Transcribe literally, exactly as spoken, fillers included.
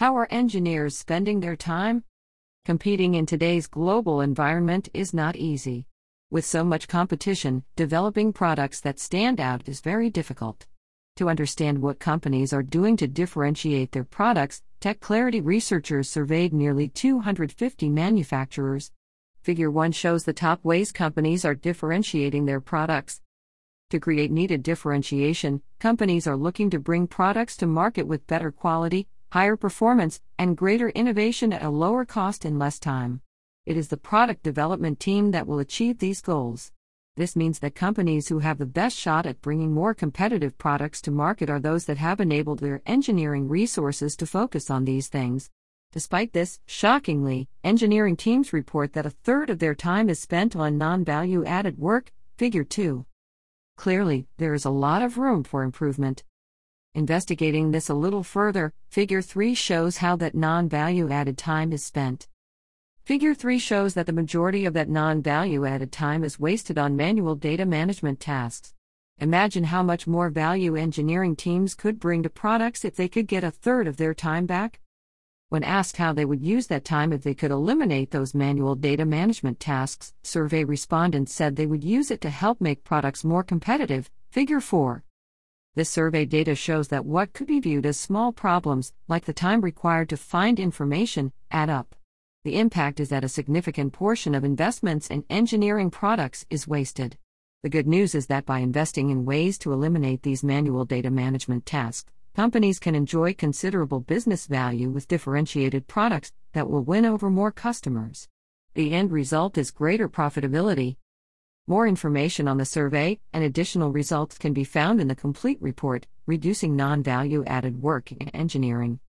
How are engineers spending their time? Competing in today's global environment is not easy. With so much competition, developing products that stand out is very difficult. To understand what companies are doing to differentiate their products, TechClarity researchers surveyed nearly two hundred fifty manufacturers. Figure one shows the top ways companies are differentiating their products. To create needed differentiation, companies are looking to bring products to market with better quality, higher performance, and greater innovation at a lower cost in less time. It is the product development team that will achieve these goals. This means that companies who have the best shot at bringing more competitive products to market are those that have enabled their engineering resources to focus on these things. Despite this, shockingly, engineering teams report that a third of their time is spent on non-value added work, Figure two. Clearly, there is a lot of room for improvement. Investigating this a little further, Figure three shows how that non-value added time is spent. Figure three shows that the majority of that non-value added time is wasted on manual data management tasks. Imagine how much more value engineering teams could bring to products if they could get a third of their time back. When asked how they would use that time if they could eliminate those manual data management tasks, survey respondents said they would use it to help make products more competitive, Figure four. This survey data shows that what could be viewed as small problems, like the time required to find information, add up. The impact is that a significant portion of investments in engineering products is wasted. The good news is that by investing in ways to eliminate these manual data management tasks, companies can enjoy considerable business value with differentiated products that will win over more customers. The end result is greater profitability. More information on the survey and additional results can be found in the complete report, Reducing Non-Value Added Work in Engineering.